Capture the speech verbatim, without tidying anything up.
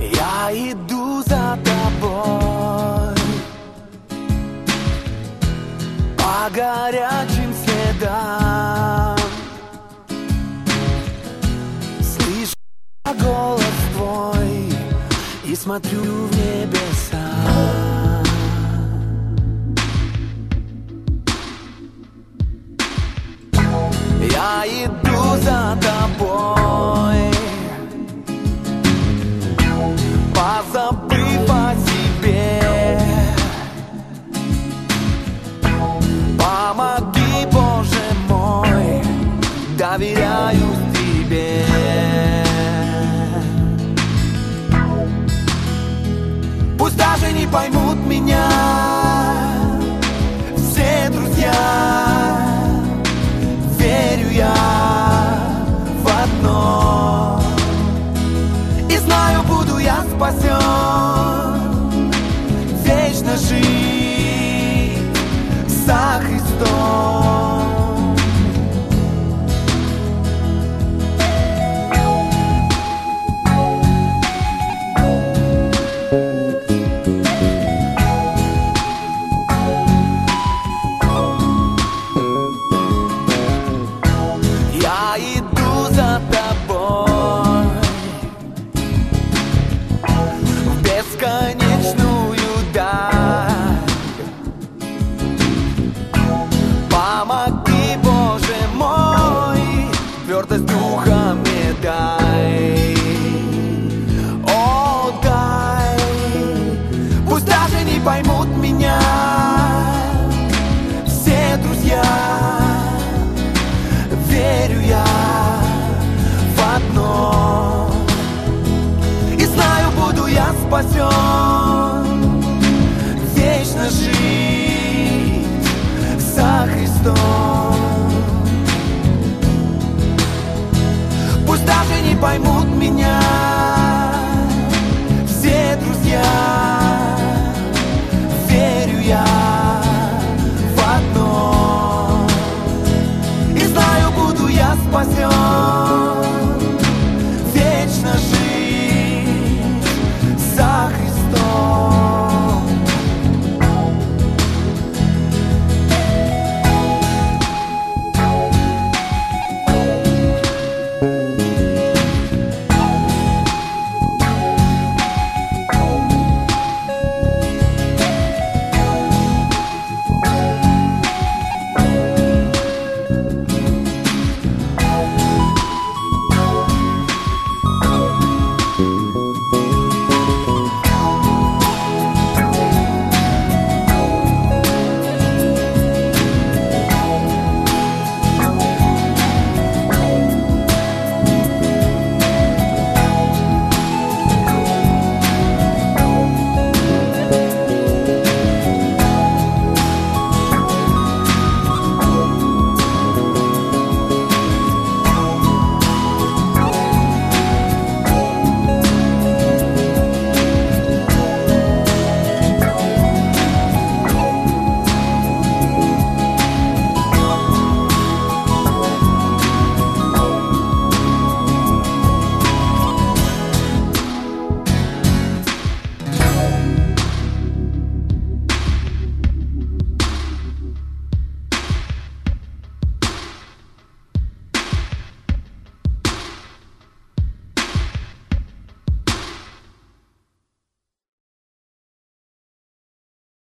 Я иду за тобой по горячим следам, слышу голос твой и смотрю в небеса. Я иду за тобой, позабыв о себе. Помоги, Боже мой, доверяюсь тебе. Пусть даже не поймут меня все друзья, верю я в одно, и знаю, буду я спасен, вечно жить со Христом. Я иду за тобой в бесконечную даль. Помоги, Боже мой, твердость духа мне дай. О, дай, пусть даже не поймут меня все друзья. Верю я в одно, и знаю, буду я спасен, вечно жить со Христом. Пусть даже не поймут меня